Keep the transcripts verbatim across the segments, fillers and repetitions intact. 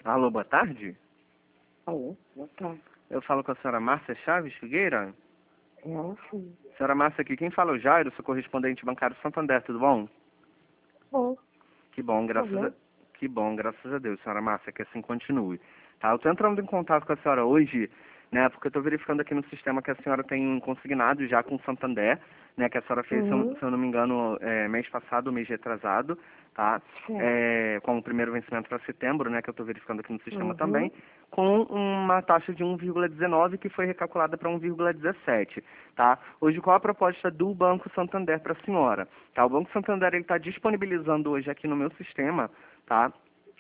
Alô, boa tarde. Alô, boa tarde. Eu falo com a senhora Márcia Chaves Figueira. É ela sim. Senhora Márcia, aqui quem fala é o Jairo, sou correspondente bancário Santander, tudo bom? Bom, Que bom, graças a... Que bom, graças a Deus, senhora Márcia, que assim continue. Tá, eu tô entrando em contato com a senhora hoje, né, porque eu tô verificando aqui no sistema que a senhora tem consignado já com o Santander, né, que a senhora fez, se eu- uhum, se eu não me engano, é, mês passado, mês retrasado, tá, certo. é, com o primeiro vencimento para setembro, né, que eu tô verificando aqui no sistema Uhum, também, com uma taxa de um vírgula dezenove que foi recalculada para um vírgula dezessete, tá? Hoje, qual a proposta do Banco Santander para a senhora? Tá, o Banco Santander está disponibilizando hoje aqui no meu sistema, tá,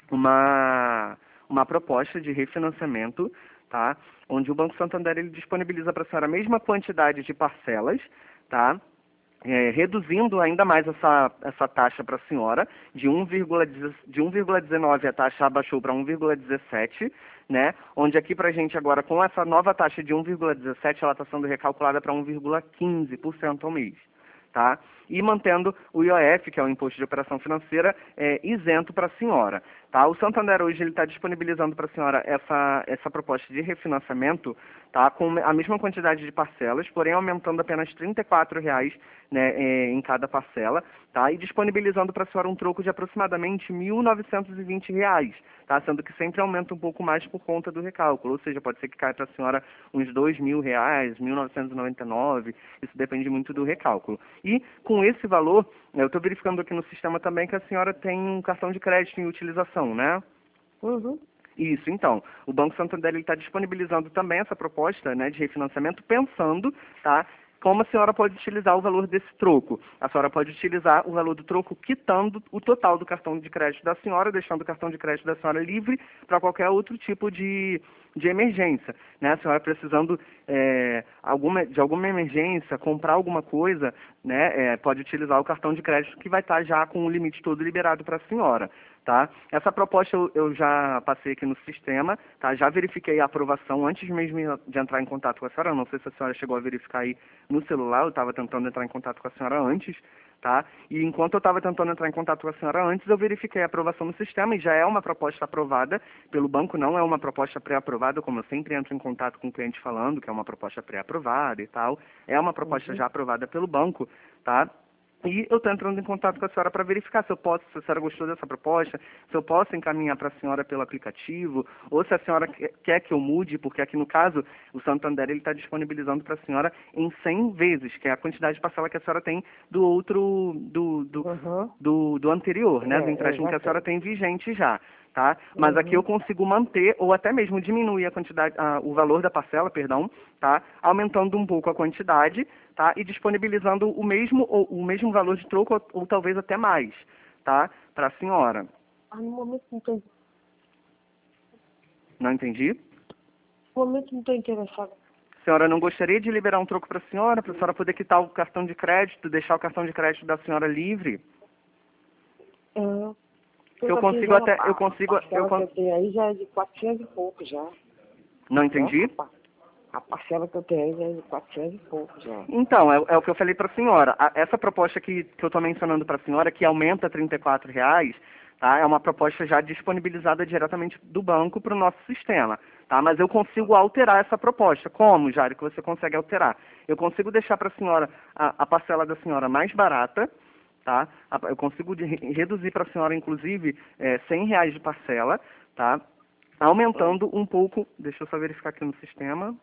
uma, uma proposta de refinanciamento, tá, onde o Banco Santander ele disponibiliza para a senhora a mesma quantidade de parcelas, tá, é, reduzindo ainda mais essa, essa taxa para a senhora, de um vírgula dezenove a taxa abaixou para um vírgula dezessete, né? Onde aqui para a gente agora, com essa nova taxa de um vírgula dezessete, ela está sendo recalculada para um vírgula quinze por cento ao mês, tá? E mantendo o I O F, que é o Imposto de Operação Financeira, é, isento para a senhora, tá? O Santander hoje ele está disponibilizando para a senhora essa, essa proposta de refinanciamento, tá? Com a mesma quantidade de parcelas, porém aumentando apenas trinta e quatro reais, né, é, em cada parcela, tá? E disponibilizando para a senhora um troco de aproximadamente mil novecentos e vinte reais, tá? Sendo que sempre aumenta um pouco mais por conta do recálculo, ou seja, pode ser que caia para a senhora uns dois mil reais, mil novecentos e noventa e nove, isso depende muito do recálculo. E com esse valor, eu estou verificando aqui no sistema também que a senhora tem um cartão de crédito em utilização, né? uhum. Isso, então, o Banco Santander está disponibilizando também essa proposta, né, de refinanciamento, pensando, tá, como a senhora pode utilizar o valor desse troco. A senhora pode utilizar o valor do troco quitando o total do cartão de crédito da senhora, deixando o cartão de crédito da senhora livre para qualquer outro tipo de, de emergência, né? A senhora precisando é, alguma, de alguma emergência, comprar alguma coisa, né, é, pode utilizar o cartão de crédito que vai estar já com o limite todo liberado para a senhora. Tá? Essa proposta eu, eu já passei aqui no sistema, tá? Já verifiquei a aprovação antes mesmo de entrar em contato com a senhora. Não sei se a senhora chegou a verificar aí no celular, eu estava tentando entrar em contato com a senhora antes, tá? E enquanto eu estava tentando entrar em contato com a senhora antes, eu verifiquei a aprovação no sistema e já é uma proposta aprovada pelo banco, não é uma proposta pré-aprovada, como eu sempre entro em contato com o cliente falando que é uma proposta pré-aprovada e tal. É uma proposta Uhum. já aprovada pelo banco, tá? E eu estou entrando em contato com a senhora para verificar se eu posso, se a senhora gostou dessa proposta, se eu posso encaminhar para a senhora pelo aplicativo, ou se a senhora que- quer que eu mude, porque aqui no caso o Santander ele está disponibilizando para a senhora em cem vezes, que é a quantidade de parcela que a senhora tem do outro, do, do, Uhum. do, do anterior, né, do É, empréstimo que a senhora exatamente. tem vigente já. Tá? Mas aqui eu Uhum. consigo manter ou até mesmo diminuir a quantidade, a, o valor da parcela, perdão, tá? Aumentando um pouco a quantidade, tá? E disponibilizando o mesmo ou o mesmo valor de troco ou, ou talvez até mais, tá? Para a senhora. Ah, no momento não tô, no Não entendi? momento não tô interessada. A senhora não gostaria de liberar um troco para a senhora, para a senhora poder quitar o cartão de crédito, deixar o cartão de crédito da senhora livre? Uhum. Que eu Porque aqui consigo já até, a, eu a consigo, eu parcela que con- eu tenho aí já é de quatrocentos e pouco já, não né? entendi? A, pa- a parcela que eu tenho aí já é de quatrocentos e pouco já. Então, é, é o que eu falei para a senhora. A- essa proposta que, que eu estou mencionando para a senhora, que aumenta trinta e quatro reais, tá? É uma proposta já disponibilizada diretamente do banco para o nosso sistema, tá? Mas eu consigo alterar essa proposta. Como, Jário, que você consegue alterar? Eu consigo deixar para a senhora a, a parcela da senhora mais barata, tá? A- Eu consigo de- reduzir para a senhora, inclusive, é, cem reais de parcela, tá? Hum. Aumentando um pouco, deixa eu só verificar aqui no sistema.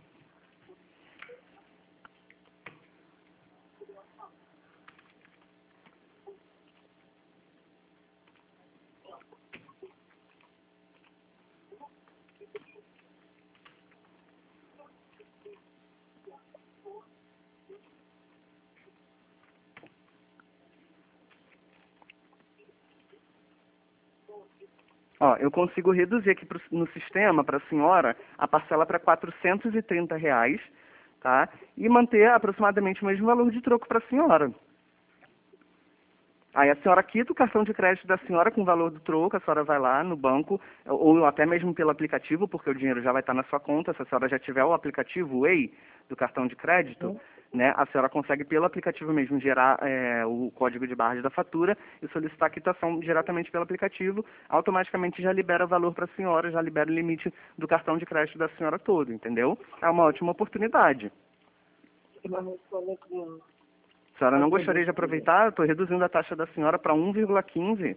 Ó, eu consigo reduzir aqui pro- no sistema para a senhora a parcela para quatrocentos e trinta reais, tá? E manter aproximadamente o mesmo valor de troco para a senhora. Aí a senhora quita o cartão de crédito da senhora com o valor do troco, a senhora vai lá no banco, ou até mesmo pelo aplicativo, porque o dinheiro já vai estar na sua conta. Se a senhora já tiver o aplicativo Way do cartão de crédito, Uhum. né, a senhora consegue pelo aplicativo mesmo gerar é, o código de barras da fatura e solicitar a quitação diretamente pelo aplicativo, automaticamente já libera o valor para a senhora, já libera o limite do cartão de crédito da senhora todo, entendeu? É uma ótima oportunidade. Mas responder com... A senhora não gostaria de aproveitar? Eu estou reduzindo a taxa da senhora para um vírgula quinze.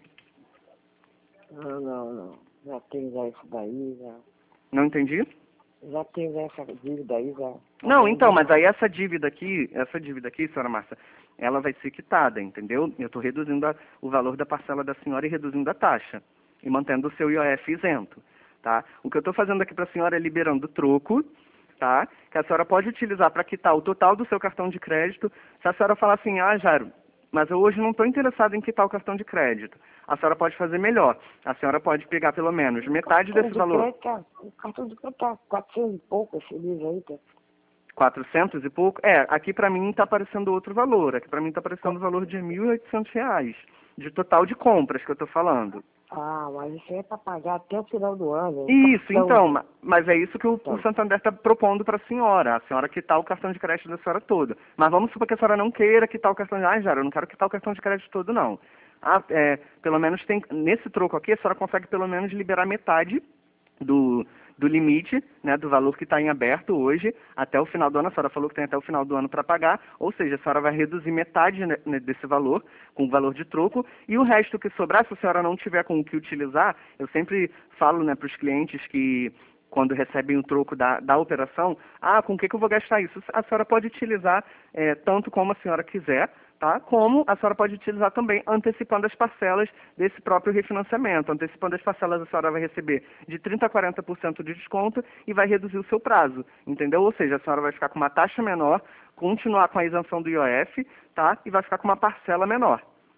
Não, não, não. Já tem já isso daí, já. Não entendi? Já tem já essa dívida aí, já. Não, então, mas aí essa dívida aqui, essa dívida aqui, senhora Márcia, ela vai ser quitada, entendeu? Eu estou reduzindo a, o valor da parcela da senhora e reduzindo a taxa. E mantendo o seu I O F isento, tá? O que eu estou fazendo aqui para a senhora é liberando o troco, tá? Que a senhora pode utilizar para quitar o total do seu cartão de crédito. Se a senhora falar assim, ah, Jairo, mas eu hoje não estou interessado em quitar o cartão de crédito. A senhora pode fazer melhor. A senhora pode pegar pelo menos metade desse valor. O cartão de crédito tá quatrocentos e pouco, esse livro aí, tá? quatrocentos e pouco? É, aqui para mim está aparecendo outro valor. Aqui para mim está aparecendo o valor de mil e oitocentos reais. De total de compras que eu estou falando. Ah, mas isso aí é para pagar até o final do ano. Isso, cartão... então, ma- mas é isso que o, Então. o Santander está propondo para a senhora. A senhora quitar o cartão de crédito da senhora todo. Mas vamos supor que a senhora não queira quitar o cartão de... Ah, Jara, eu não quero quitar o cartão de crédito todo, não. Ah, é, pelo menos tem... Nesse troco aqui, a senhora consegue pelo menos liberar metade do, do limite, né, do valor que está em aberto hoje, até o final do ano. A senhora falou que tem até o final do ano para pagar, ou seja, a senhora vai reduzir metade, né, desse valor, com o valor de troco, e o resto que sobrar, se a senhora não tiver com o que utilizar, eu sempre falo, né, para os clientes que quando recebem o troco da, da operação, ah, com o que, que eu vou gastar isso? A senhora pode utilizar é, tanto como a senhora quiser, tá? Como a senhora pode utilizar também antecipando as parcelas desse próprio refinanciamento. Antecipando as parcelas, a senhora vai receber de trinta a quarenta por cento de desconto e vai reduzir o seu prazo, entendeu? Ou seja, a senhora vai ficar com uma taxa menor, continuar com a isenção do I O F, tá? E vai ficar com uma parcela menor.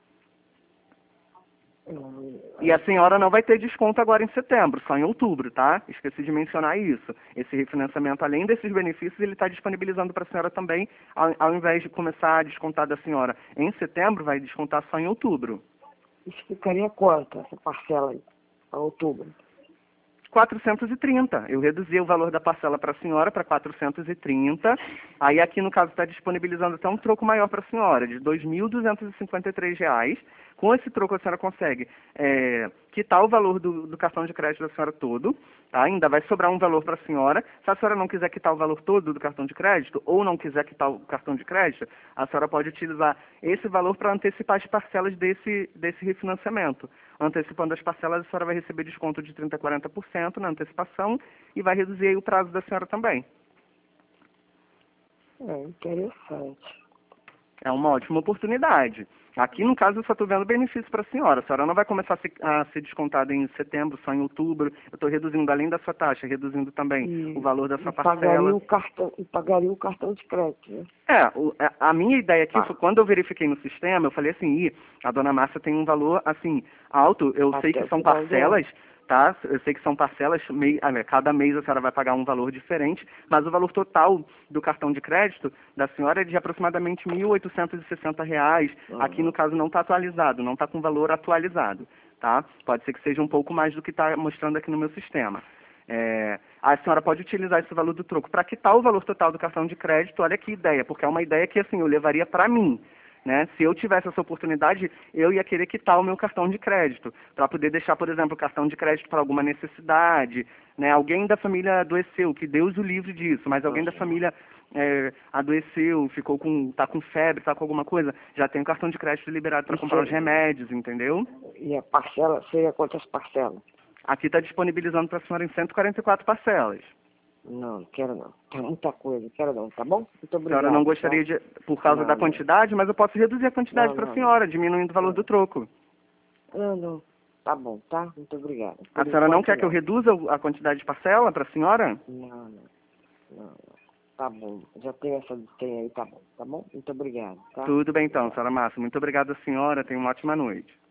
E a senhora não vai ter desconto agora em setembro, só em outubro, tá? Esqueci de mencionar isso. Esse refinanciamento, além desses benefícios, ele está disponibilizando para a senhora também, ao, ao invés de começar a descontar da senhora em setembro, vai descontar só em outubro. Isso ficaria quanto, essa parcela aí, para outubro? quatrocentos e trinta. Eu reduzi o valor da parcela para a senhora para quatrocentos e trinta. Aí aqui, no caso, está disponibilizando até um troco maior para a senhora, de dois mil duzentos e cinquenta e três reais. Com esse troco, a senhora consegue é, quitar o valor do, do cartão de crédito da senhora todo. Tá? Ainda vai sobrar um valor para a senhora. Se a senhora não quiser quitar o valor todo do cartão de crédito, ou não quiser quitar o cartão de crédito, a senhora pode utilizar esse valor para antecipar as parcelas desse, desse refinanciamento. Antecipando as parcelas, a senhora vai receber desconto de trinta a quarenta por cento na antecipação e vai reduzir aí o prazo da senhora também. É interessante. É uma ótima oportunidade. Aqui, no caso, eu só estou vendo benefício para a senhora. A senhora não vai começar a ser, a ser descontada em setembro, só em outubro. Eu estou reduzindo, além da sua taxa, reduzindo também E, o valor da sua e pagaria parcela. o cartão, e pagaria o cartão de crédito, né? É, o, a, a minha ideia aqui Ah. foi, quando eu verifiquei no sistema, eu falei assim, Ih, a dona Márcia tem um valor, assim, alto. Eu Até sei que o são final do parcelas, tá? Eu sei que são parcelas, mei, ah, cada mês a senhora vai pagar um valor diferente, mas o valor total do cartão de crédito da senhora é de aproximadamente mil oitocentos e sessenta reais. Uhum. Aqui, no caso, não está atualizado, não está com valor atualizado, tá? Pode ser que seja um pouco mais do que está mostrando aqui no meu sistema. É, a senhora pode utilizar esse valor do troco para quitar o valor total do cartão de crédito. Olha que ideia, porque é uma ideia que assim eu levaria para mim. Né? Se eu tivesse essa oportunidade, eu ia querer quitar o meu cartão de crédito, para poder deixar, por exemplo, o cartão de crédito para alguma necessidade, né? Alguém da família adoeceu, que Deus o livre disso, mas alguém da família é, adoeceu, ficou com, tá com febre, tá com alguma coisa, já tem o cartão de crédito liberado para Isso comprar é- os remédios, entendeu? E a parcela seria quantas parcelas? Aqui está disponibilizando para a senhora em cento e quarenta e quatro parcelas. Não, não quero não. Tem muita coisa, quero não, tá bom? Muito A obrigado. senhora não gostaria tá? de, por causa Não, da não. quantidade, mas eu posso reduzir a quantidade Não, para a não, senhora, diminuindo o valor Não. do troco. Não, não. Tá bom, tá? Muito obrigado. A Por senhora não enquanto, quer que eu reduza a quantidade de parcela para a senhora? Não, não. Não, não. Tá bom. Já tem essa tem aí, tá bom. Tá bom? Muito obrigado, tá? Tudo bem então, Obrigado. senhora Márcia. Muito obrigado, senhora. Tenha uma ótima noite.